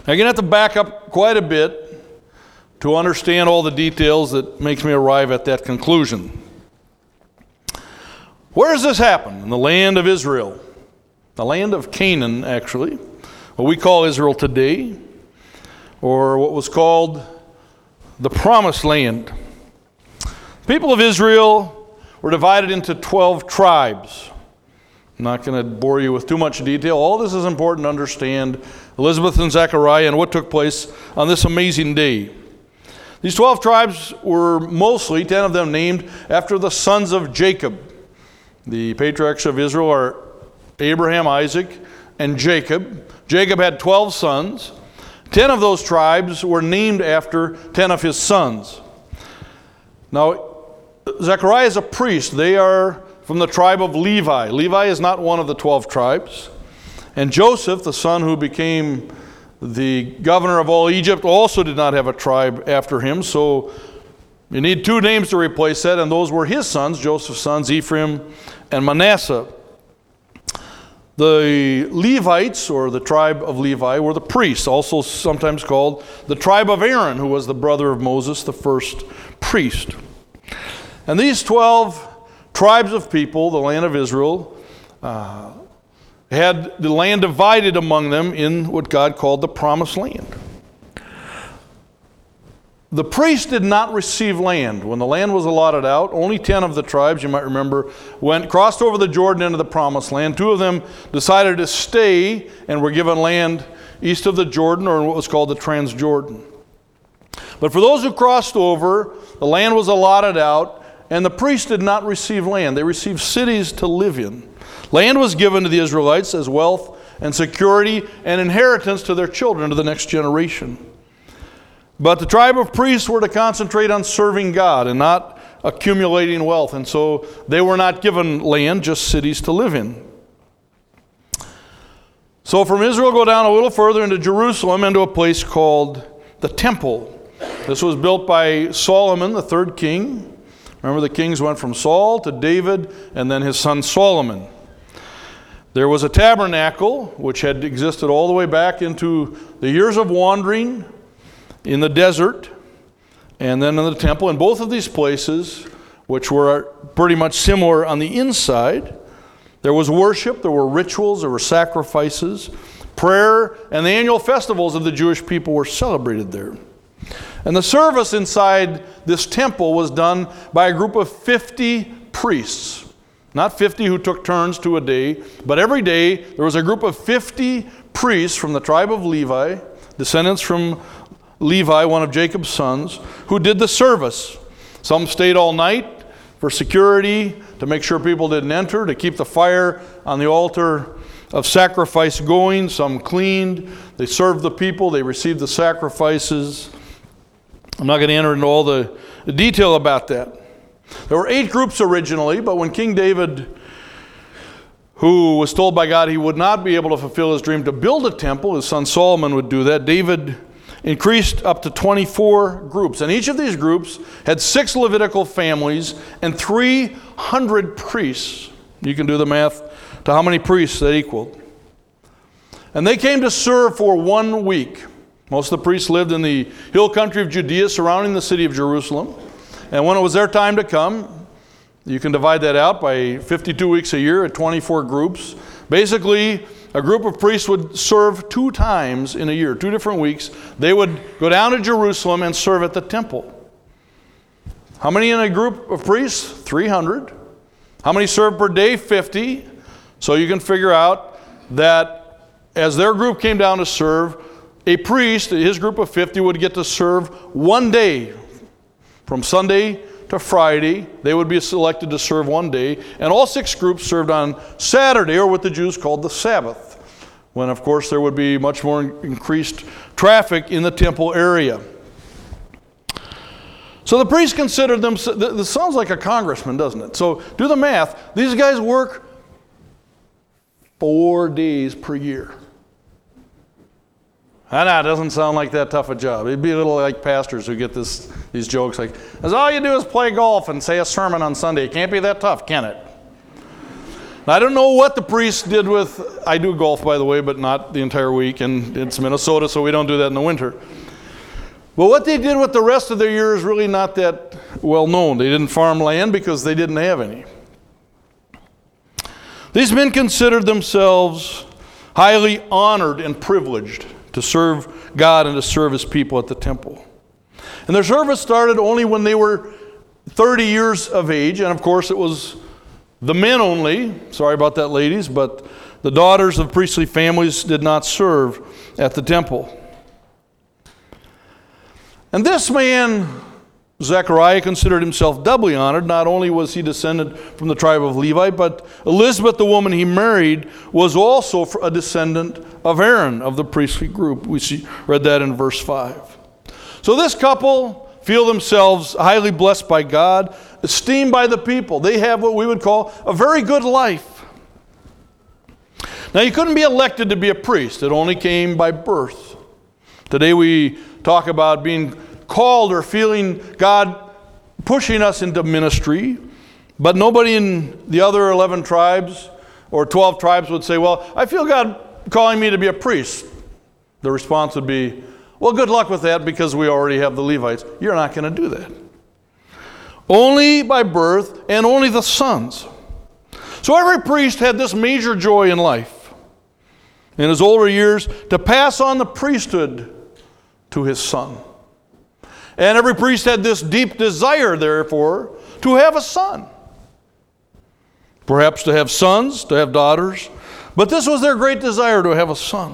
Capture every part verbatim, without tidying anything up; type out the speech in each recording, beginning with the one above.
Now, you're going to have to back up quite a bit to understand all the details that makes me arrive at that conclusion. Where does this happen? In the land of Israel. The land of Canaan, actually. What we call Israel today. Or what was called the Promised Land. The people of Israel were divided into twelve tribes. I'm not going to bore you with too much detail. All this is important to understand Elizabeth and Zechariah and what took place on this amazing day. These twelve tribes were mostly, ten of them named after the sons of Jacob. The patriarchs of Israel are Abraham, Isaac, and Jacob. Jacob had twelve sons. Ten of those tribes were named after ten of his sons. Now, Zechariah is a priest. They are from the tribe of Levi. Levi is not one of the twelve tribes. And Joseph, the son who became the governor of all Egypt, also did not have a tribe after him. So you need two names to replace that, and those were his sons, Joseph's sons, Ephraim and Manasseh. The Levites, or the tribe of Levi, were the priests, also sometimes called the tribe of Aaron, who was the brother of Moses, the first priest. And these twelve tribes of people, the land of Israel, uh, had the land divided among them in what God called the Promised Land. The priests did not receive land. When the land was allotted out, only ten of the tribes, you might remember, went crossed over the Jordan into the Promised Land. Two of them decided to stay and were given land east of the Jordan, or what was called the Transjordan. But for those who crossed over, the land was allotted out, and the priests did not receive land. They received cities to live in. Land was given to the Israelites as wealth and security and inheritance to their children, to the next generation. But the tribe of priests were to concentrate on serving God and not accumulating wealth. And so they were not given land, just cities to live in. So from Israel, go down a little further into Jerusalem, into a place called the Temple. This was built by Solomon, the third king. Remember, the kings went from Saul to David and then his son Solomon. There was a tabernacle which had existed all the way back into the years of wandering in the desert, and then in the temple. In both of these places, which were pretty much similar on the inside, there was worship, there were rituals, there were sacrifices, prayer, and the annual festivals of the Jewish people were celebrated there. And the service inside this temple was done by a group of fifty priests. Not fifty who took turns to a day, but every day there was a group of fifty priests from the tribe of Levi, descendants from Levi, one of Jacob's sons, who did the service. Some stayed all night for security, to make sure people didn't enter, to keep the fire on the altar of sacrifice going. Some cleaned, they served the people, they received the sacrifices. I'm not going to enter into all the, the detail about that. There were eight groups originally, but when King David, who was told by God he would not be able to fulfill his dream to build a temple, his son Solomon would do that, David increased up to twenty-four groups. And each of these groups had six Levitical families and three hundred priests. You can do the math to how many priests that equaled. And they came to serve for one week. Most of the priests lived in the hill country of Judea surrounding the city of Jerusalem. And when it was their time to come, you can divide that out by fifty-two weeks a year at twenty-four groups. Basically, a group of priests would serve two times in a year, two different weeks. They would go down to Jerusalem and serve at the temple. How many in a group of priests? three hundred. How many served per day? fifty. So you can figure out that as their group came down to serve, a priest, his group of fifty, would get to serve one day. From Sunday to Friday, they would be selected to serve one day. And all six groups served on Saturday, or what the Jews called the Sabbath, when, of course, there would be much more increased traffic in the temple area. So the priests considered them, this sounds like a congressman, doesn't it? So do the math. These guys work four days per year. I know, it doesn't sound like that tough a job. It'd be a little like pastors who get this these jokes like, all you do is play golf and say a sermon on Sunday. It can't be that tough, can it? I don't know what the priests did with, I do golf, by the way, but not the entire week, and it's Minnesota, so we don't do that in the winter. But what they did with the rest of their year is really not that well known. They didn't farm land because they didn't have any. These men considered themselves highly honored and privileged to serve God and to serve His people at the temple. And their service started only when they were thirty years of age, and of course it was the men only. Sorry about that, ladies, but the daughters of priestly families did not serve at the temple. And this man, Zechariah, considered himself doubly honored. Not only was he descended from the tribe of Levi, but Elizabeth, the woman he married, was also a descendant of Aaron, of the priestly group. We see, read that in verse five. So this couple feel themselves highly blessed by God, esteemed by the people. They have what we would call a very good life. Now, you couldn't be elected to be a priest. It only came by birth. Today we talk about being called or feeling God pushing us into ministry, but nobody in the other eleven tribes or twelve tribes would say, well, I feel God calling me to be a priest. The response would be, well, good luck with that because we already have the Levites. You're not going to do that. Only by birth and only the sons. So every priest had this major joy in life, in his older years, to pass on the priesthood to his son. And every priest had this deep desire, therefore, to have a son. Perhaps to have sons, to have daughters. But this was their great desire, to have a son.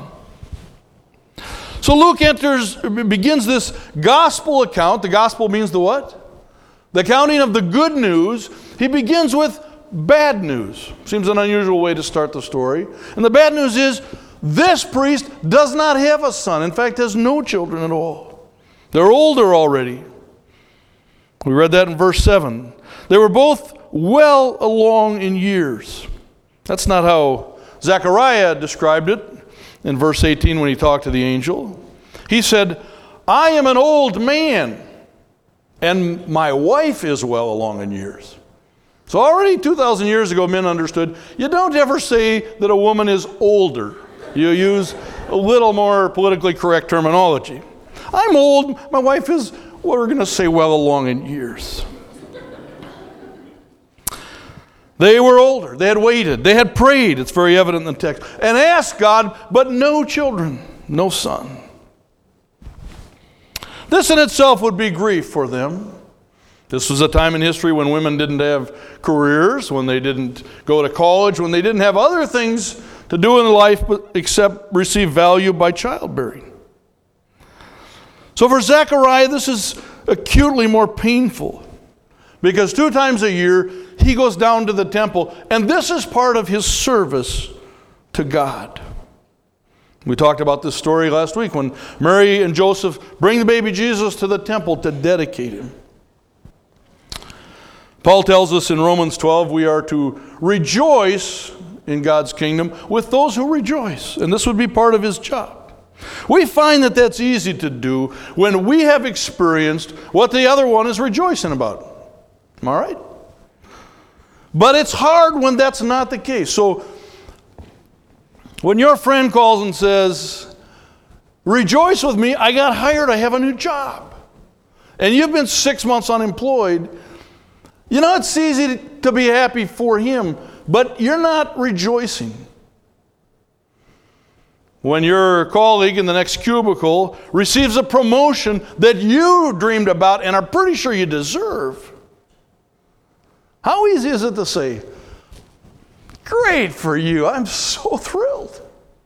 So Luke enters, begins this gospel account. The gospel means the what? The accounting of the good news. He begins with bad news. Seems an unusual way to start the story. And the bad news is, this priest does not have a son. In fact, has no children at all. They're older already. We read that in verse seven. They were both well along in years. That's not how Zechariah described it in verse eighteen when he talked to the angel. He said, I am an old man, and my wife is well along in years. So already two thousand years ago, men understood, you don't ever say that a woman is older. You use a little more politically correct terminology. I'm old, my wife is, what we're going to say, well along in years. They were older, they had waited, they had prayed, it's very evident in the text, and asked God, but no children, no son. This in itself would be grief for them. This was a time in history when women didn't have careers, when they didn't go to college, when they didn't have other things to do in life but except receive value by childbearing. So for Zechariah, this is acutely more painful, because two times a year he goes down to the temple, and this is part of his service to God. We talked about this story last week when Mary and Joseph bring the baby Jesus to the temple to dedicate him. Paul tells us in Romans twelve we are to rejoice in God's kingdom with those who rejoice, and this would be part of his job. We find that that's easy to do when we have experienced what the other one is rejoicing about. Am I right? But it's hard when that's not the case. So when your friend calls and says, rejoice with me, I got hired, I have a new job, and you've been six months unemployed, you know, it's easy to be happy for him, but you're not rejoicing. When your colleague in the next cubicle receives a promotion that you dreamed about and are pretty sure you deserve, how easy is it to say, great for you, I'm so thrilled.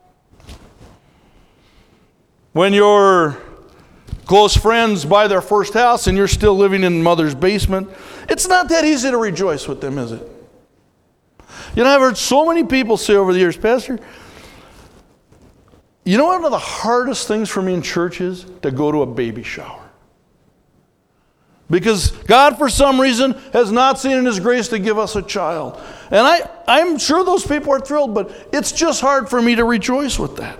When your close friends buy their first house and you're still living in mother's basement, it's not that easy to rejoice with them, is it? You know, I've heard so many people say over the years, Pastor, you know what one of the hardest things for me in church is? To go to a baby shower. Because God, for some reason, has not seen in his grace to give us a child. And I, I'm sure those people are thrilled, but it's just hard for me to rejoice with that.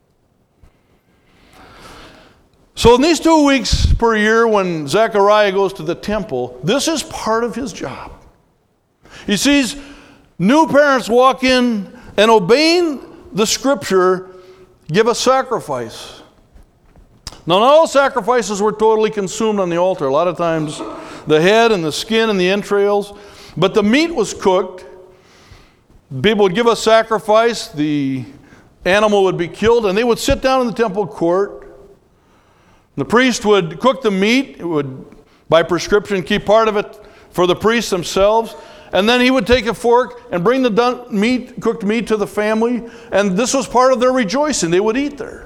So in these two weeks per year when Zechariah goes to the temple, this is part of his job. He sees new parents walk in and obeying the Scripture give a sacrifice. Now, not all sacrifices were totally consumed on the altar. A lot of times the head and the skin and the entrails, but the meat was cooked. People would give a sacrifice, the animal would be killed, and they would sit down in the temple court. The priest would cook the meat. It would, by prescription, keep part of it for the priests themselves. And then he would take a fork and bring the done meat, cooked meat to the family. And this was part of their rejoicing. They would eat there.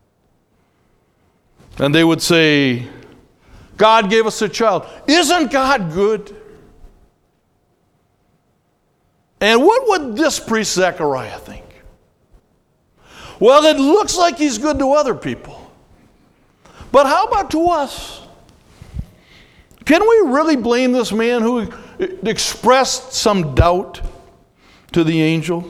And they would say, God gave us a child. Isn't God good? And what would this priest Zechariah think? Well, it looks like he's good to other people. But how about to us? Can we really blame this man who expressed some doubt to the angel?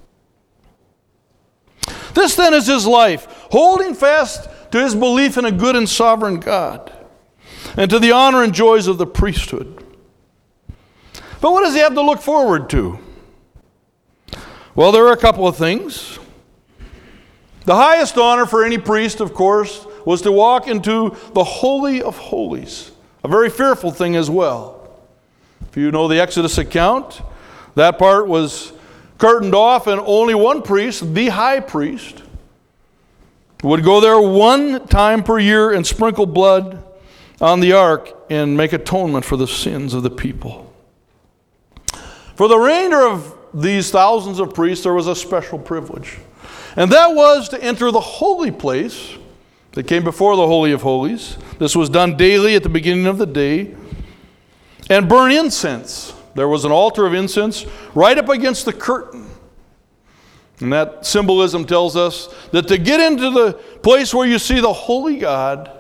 This then is his life, holding fast to his belief in a good and sovereign God, and to the honor and joys of the priesthood. But what does he have to look forward to? Well, there are a couple of things. The highest honor for any priest, of course, was to walk into the Holy of Holies, a very fearful thing as well. If you know the Exodus account, that part was curtained off, and only one priest, the high priest, would go there one time per year and sprinkle blood on the ark and make atonement for the sins of the people. For the remainder of these thousands of priests, there was a special privilege. And that was to enter the holy place that came before the Holy of Holies. This was done daily at the beginning of the day. And burn incense. There was an altar of incense right up against the curtain. And that symbolism tells us that to get into the place where you see the holy God,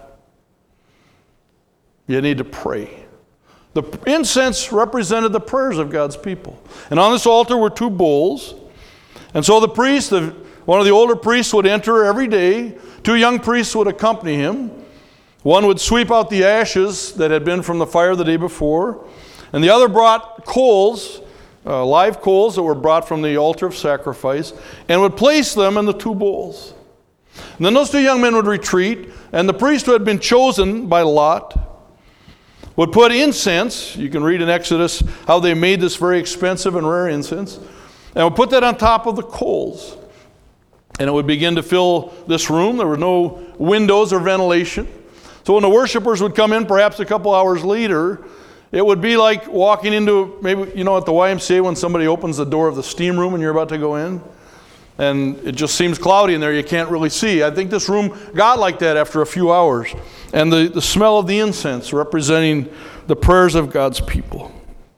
you need to pray. The incense represented the prayers of God's people. And on this altar were two bowls. And so the priest, the, one of the older priests would enter every day. Two young priests would accompany him. One would sweep out the ashes that had been from the fire the day before. And the other brought coals, uh, live coals that were brought from the altar of sacrifice, and would place them in the two bowls. And then those two young men would retreat, and the priest who had been chosen by lot would put incense. You can read in Exodus how they made this very expensive and rare incense, and would put that on top of the coals. And it would begin to fill this room. There were no windows or ventilation. So when the worshipers would come in, perhaps a couple hours later, it would be like walking into, maybe, you know, at the Y M C A when somebody opens the door of the steam room and you're about to go in, and it just seems cloudy in there, you can't really see. I think this room got like that after a few hours. And the, the smell of the incense representing the prayers of God's people.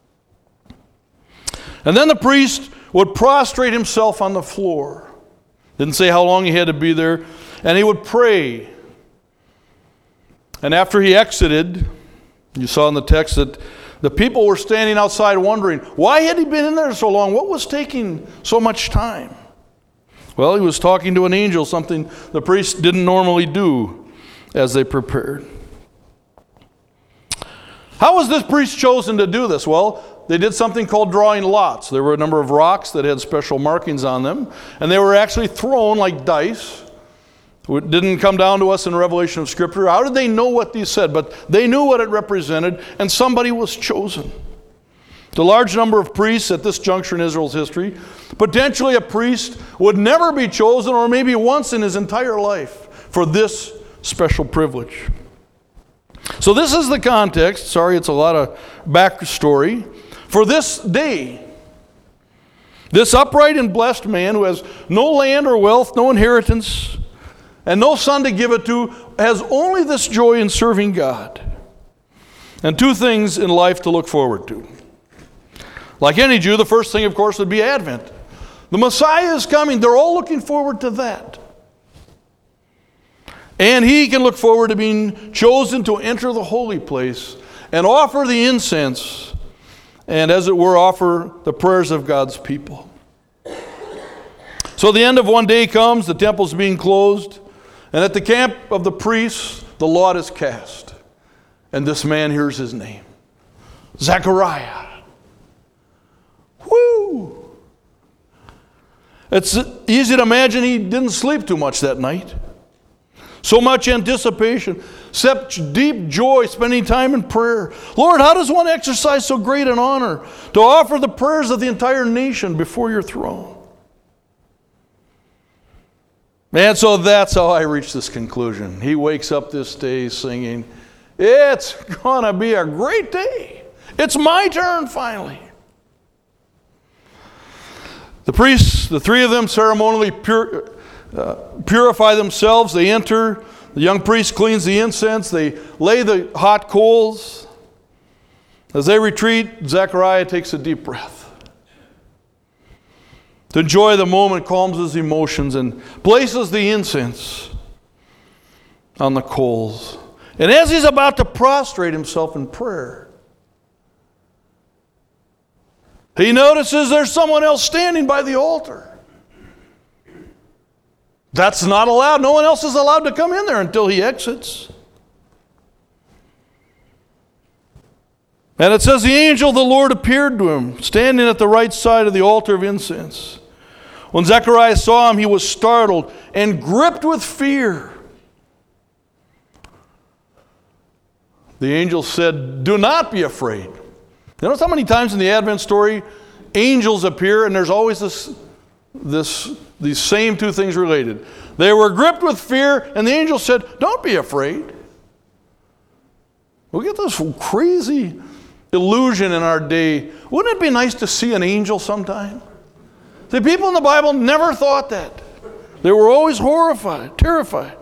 And then the priest would prostrate himself on the floor. Didn't say how long he had to be there. And he would pray. And after he exited, you saw in the text that the people were standing outside wondering, why had he been in there so long? What was taking so much time? Well, he was talking to an angel, something the priests didn't normally do as they prepared. How was this priest chosen to do this? Well, they did something called drawing lots. There were a number of rocks that had special markings on them, and they were actually thrown like dice. It didn't come down to us in revelation of Scripture. How did they know what these said? But they knew what it represented, and somebody was chosen. The large number of priests at this juncture in Israel's history, potentially a priest would never be chosen, or maybe once in his entire life, for this special privilege. So this is the context. Sorry, it's a lot of backstory. For this day, this upright and blessed man who has no land or wealth, no inheritance, and no son to give it to, has only this joy in serving God. And two things in life to look forward to. Like any Jew, the first thing, of course, would be Advent. The Messiah is coming. They're all looking forward to that. And he can look forward to being chosen to enter the holy place and offer the incense and, as it were, offer the prayers of God's people. So the end of one day comes, the temple's being closed, and at the camp of the priests, the lot is cast. And this man hears his name, Zechariah. Woo! It's easy to imagine he didn't sleep too much that night. So much anticipation, such deep joy spending time in prayer. Lord, how does one exercise so great an honor to offer the prayers of the entire nation before your throne? And so that's how I reached this conclusion. He wakes up this day singing, it's going to be a great day. It's my turn finally. The priests, the three of them ceremonially pur- uh, purify themselves. They enter. The young priest cleans the incense. They lay the hot coals. As they retreat, Zechariah takes a deep breath. To enjoy the moment, calms his emotions and places the incense on the coals. And as he's about to prostrate himself in prayer, he notices there's someone else standing by the altar. That's not allowed. No one else is allowed to come in there until he exits. And it says the angel of the Lord appeared to him, standing at the right side of the altar of incense. When Zechariah saw him, he was startled and gripped with fear. The angel said, do not be afraid. You notice how many times in the Advent story angels appear, and there's always this, this, these same two things related. They were gripped with fear, and the angel said, don't be afraid. We get this crazy illusion in our day. Wouldn't it be nice to see an angel sometime? The people in the Bible never thought that. They were always horrified, terrified.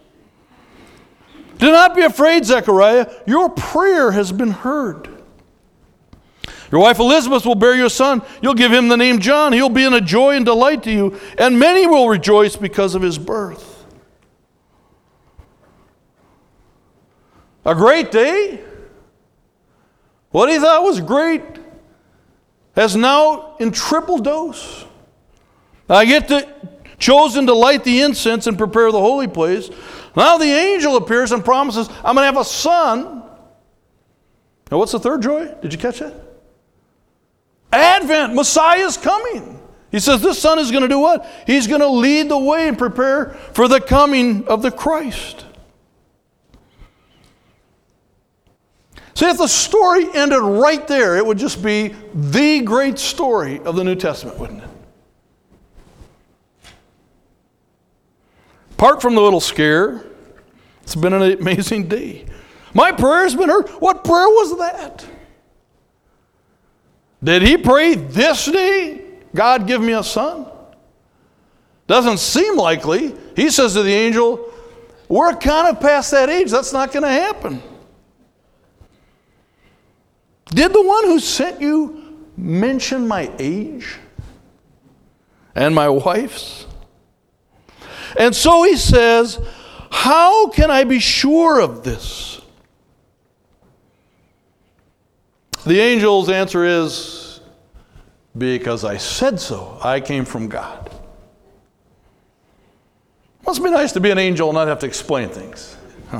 Do not be afraid, Zechariah. Your prayer has been heard. Your wife Elizabeth will bear you a son. You'll give him the name John. He'll be in a joy and delight to you, and many will rejoice because of his birth. A great day? What he thought was great has now in triple dose. I get to, chosen to light the incense and prepare the holy place. Now the angel appears and promises, I'm going to have a son. Now what's the third joy? Did you catch that? Advent, Messiah is coming. He says this son is going to do what? He's going to lead the way and prepare for the coming of the Christ. See, if the story ended right there, it would just be the great story of the New Testament, wouldn't it? Apart from the little scare, it's been an amazing day. My prayer has been heard. What prayer was that? Did he pray this day, God give me a son? Doesn't seem likely. He says to the angel, we're kind of past that age. That's not going to happen. Did the one who sent you mention my age and my wife's? And so he says, how can I be sure of this? The angel's answer is, because I said so. I came from God. Must be nice to be an angel and not have to explain things. Huh?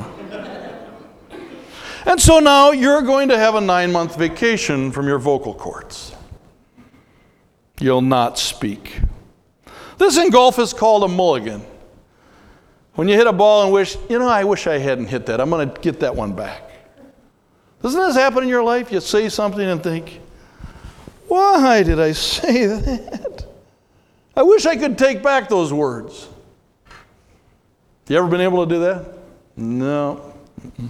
And so now you're going to have a nine-month vacation from your vocal cords. You'll not speak. This in golf is called a mulligan. When you hit a ball and wish, you know, I wish I hadn't hit that. I'm going to get that one back. Doesn't this happen in your life? You say something and think, why did I say that? I wish I could take back those words. You ever been able to do that? No. Mm-mm.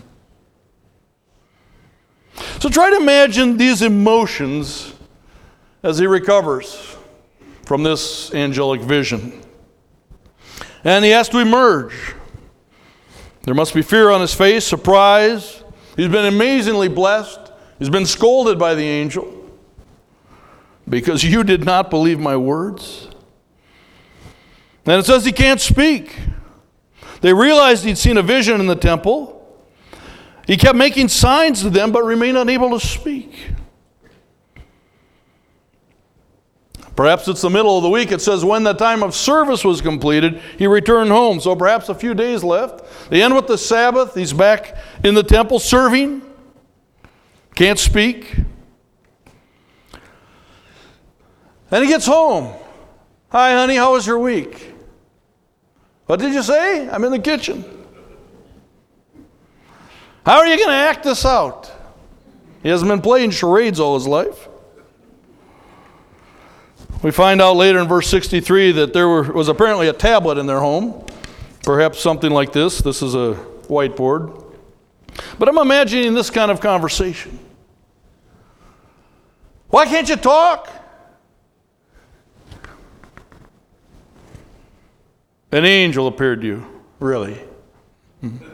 So try to imagine these emotions as he recovers from this angelic vision. And he has to emerge. There must be fear on his face, surprise. He's been amazingly blessed. He's been scolded by the angel because you did not believe my words. And it says he can't speak. They realized he'd seen a vision in the temple. He kept making signs to them but remained unable to speak. Perhaps it's the middle of the week. It says when the time of service was completed, he returned home. So perhaps a few days left. They end with the Sabbath. He's back in the temple serving. Can't speak. And he gets home. Hi, honey, how was your week? What did you say? I'm in the kitchen. How are you going to act this out? He hasn't been playing charades all his life. We find out later in verse sixty-three that there were, was apparently a tablet in their home. Perhaps something like this. This is a whiteboard. But I'm imagining this kind of conversation. Why can't you talk? An angel appeared to you. Really? Mm-hmm.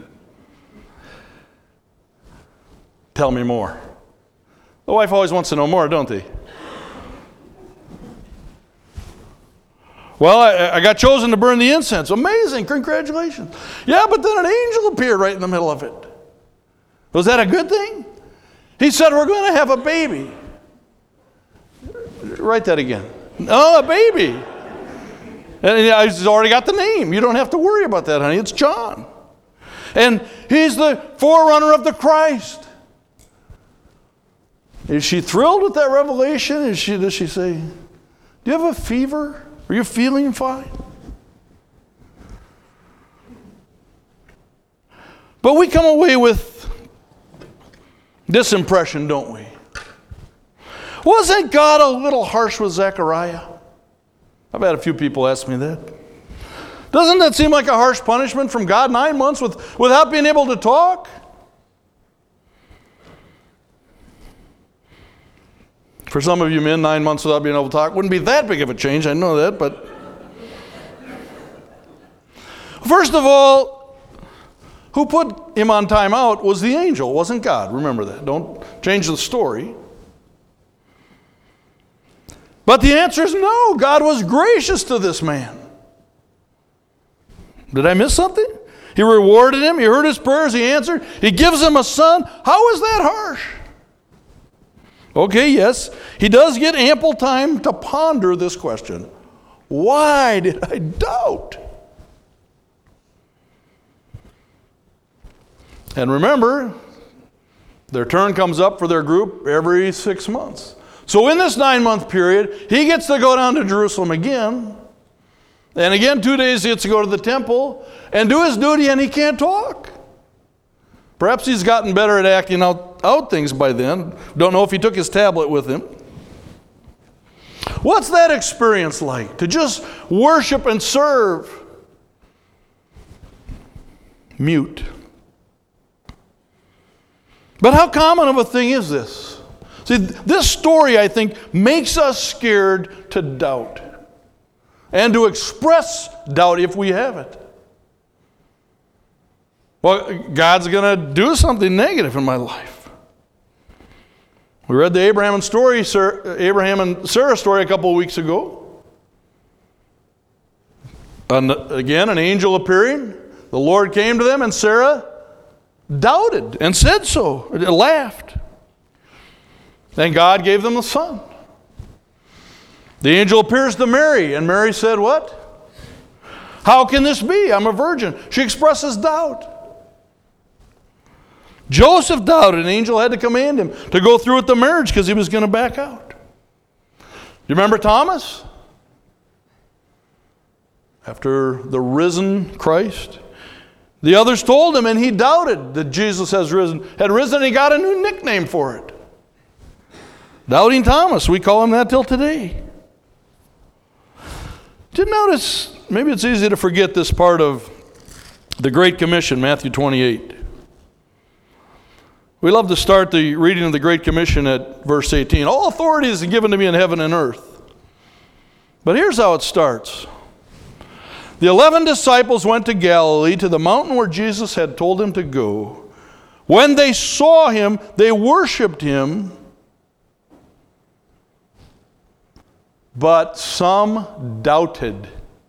Tell me more. The wife always wants to know more, don't they? Well, I, I got chosen to burn the incense. Amazing. Congratulations. Yeah, but then an angel appeared right in the middle of it. Was that a good thing? He said, we're going to have a baby. Write that again. Oh, a baby. And he's already got the name. You don't have to worry about that, honey. It's John. And he's the forerunner of the Christ. Is she thrilled with that revelation? Is she, does she say, do you have a fever? Are you feeling fine? But we come away with this impression, don't we? Wasn't God a little harsh with Zechariah? I've had a few people ask me that. Doesn't that seem like a harsh punishment from God? Nine months with, without being able to talk? For some of you men, nine months without being able to talk wouldn't be that big of a change. I know that, but... First of all, who put him on time out was the angel, it wasn't God. Remember that. Don't change the story. But the answer is no. God was gracious to this man. Did I miss something? He rewarded him. He heard his prayers. He answered. He gives him a son. How is that harsh? Okay, yes. He does get ample time to ponder this question. Why did I doubt? And remember, their turn comes up for their group every six months. So in this nine-month period, he gets to go down to Jerusalem again. And again, two days he gets to go to the temple and do his duty, and he can't talk. Perhaps he's gotten better at acting out, out things by then. Don't know if he took his tablet with him. What's that experience like? To just worship and serve? Mute. But how common of a thing is this? See, this story, I think, makes us scared to doubt and to express doubt if we have it. Well, God's going to do something negative in my life. We read the Abraham and story, Sir, Abraham and Sarah story a couple of weeks ago. And again, an angel appearing. The Lord came to them, and Sarah doubted and said so, laughed. Then God gave them a son. The angel appears to Mary, and Mary said, what? How can this be? I'm a virgin. She expresses doubt. Joseph doubted. An angel had to command him to go through with the marriage because he was going to back out. You remember Thomas? After the risen Christ, the others told him, and he doubted that Jesus has risen, had risen, and he got a new nickname for it. Doubting Thomas. We call him that till today. Did you notice, maybe it's easy to forget this part of the Great Commission, Matthew twenty-eight. We love to start the reading of the Great Commission at verse eighteen. All authority is given to me in heaven and earth. But here's how it starts. The eleven disciples went to Galilee, to the mountain where Jesus had told them to go. When they saw him, they worshiped him. But some doubted.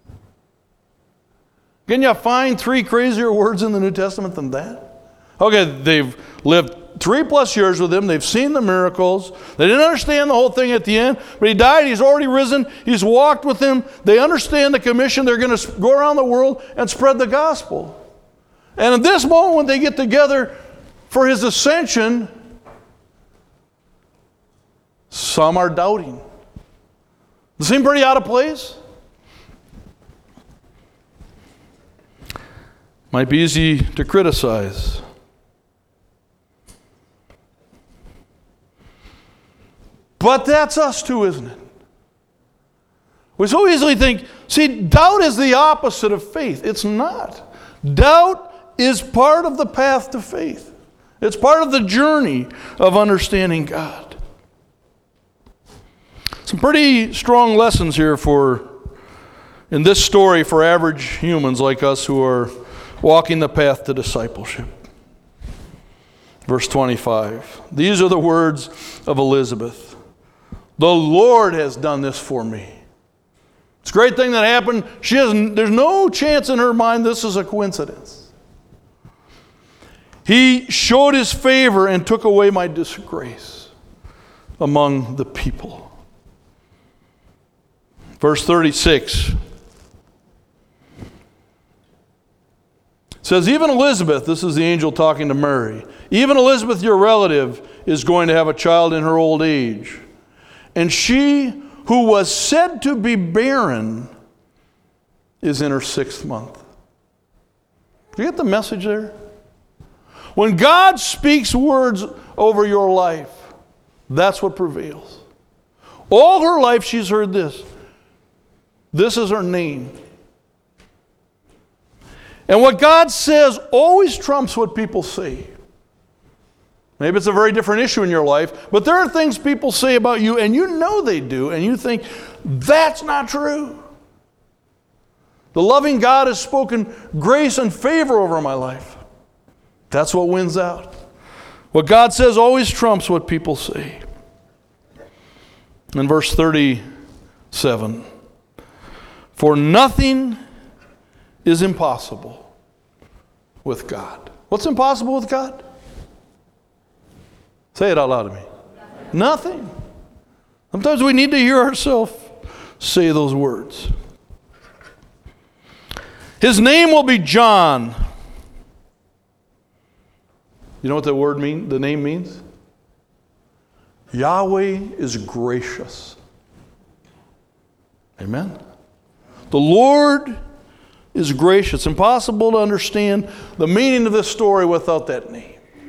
Can you find three crazier words in the New Testament than that? Okay, they've lived three plus years with him. They've seen the miracles. They didn't understand the whole thing at the end. But he died. He's already risen. He's walked with him. They understand the commission. They're going to go around the world and spread the gospel. And at this moment, when they get together for his ascension, some are doubting. Does it seem pretty out of place? Might be easy to criticize. But that's us too, isn't it? We so easily think, see, doubt is the opposite of faith. It's not. Doubt is part of the path to faith. It's part of the journey of understanding God. Some pretty strong lessons here for, in this story, for average humans like us who are walking the path to discipleship. Verse twenty-five. These are the words of Elizabeth. The Lord has done this for me. It's a great thing that happened. She has, there's no chance in her mind this is a coincidence. He showed his favor and took away my disgrace among the people. Verse thirty-six. It says, even Elizabeth, this is the angel talking to Mary, even Elizabeth, your relative, is going to have a child in her old age. And she who was said to be barren is in her sixth month. Do you get the message there? When God speaks words over your life, that's what prevails. All her life she's heard this. This is her name. And what God says always trumps what people say. Maybe it's a very different issue in your life, but there are things people say about you, and you know they do, and you think, that's not true. The loving God has spoken grace and favor over my life. That's what wins out. What God says always trumps what people say. In verse thirty-seven, for nothing is impossible with God. What's impossible with God? Say it out loud to me. Nothing. Nothing. Sometimes we need to hear ourselves say those words. His name will be John. You know what the word mean? The name means? Yahweh is gracious. Amen. The Lord is gracious. It's impossible to understand the meaning of this story without that name.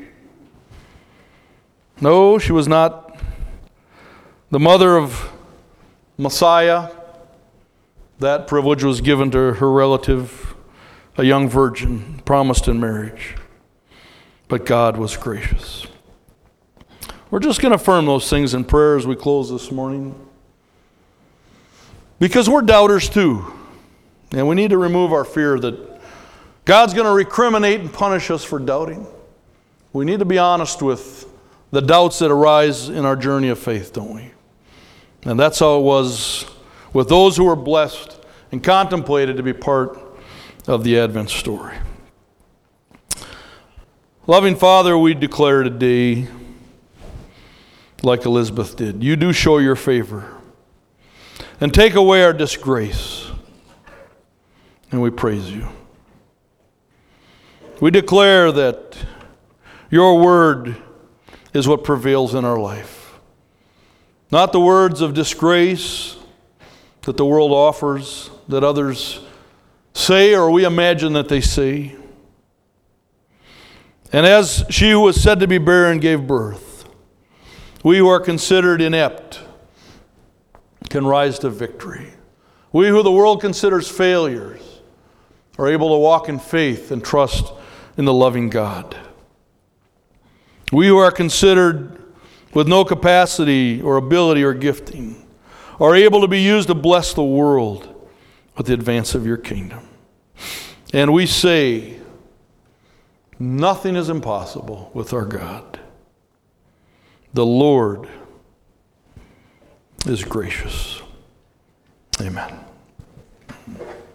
No, she was not the mother of Messiah. That privilege was given to her relative, a young virgin, promised in marriage. But God was gracious. We're just going to affirm those things in prayer as we close this morning. Because we're doubters too. And we need to remove our fear that God's going to recriminate and punish us for doubting. We need to be honest with the doubts that arise in our journey of faith, don't we? And that's how it was with those who were blessed and contemplated to be part of the Advent story. Loving Father, we declare today, like Elizabeth did, you do show your favor and take away our disgrace. And we praise you. We declare that your word is what prevails in our life. Not the words of disgrace that the world offers, that others say or we imagine that they say. And as she who was said to be barren gave birth, we who are considered inept can rise to victory. We who the world considers failures are able to walk in faith and trust in the loving God. We who are considered with no capacity or ability or gifting are able to be used to bless the world with the advance of your kingdom. And we say, nothing is impossible with our God. The Lord is gracious. Amen.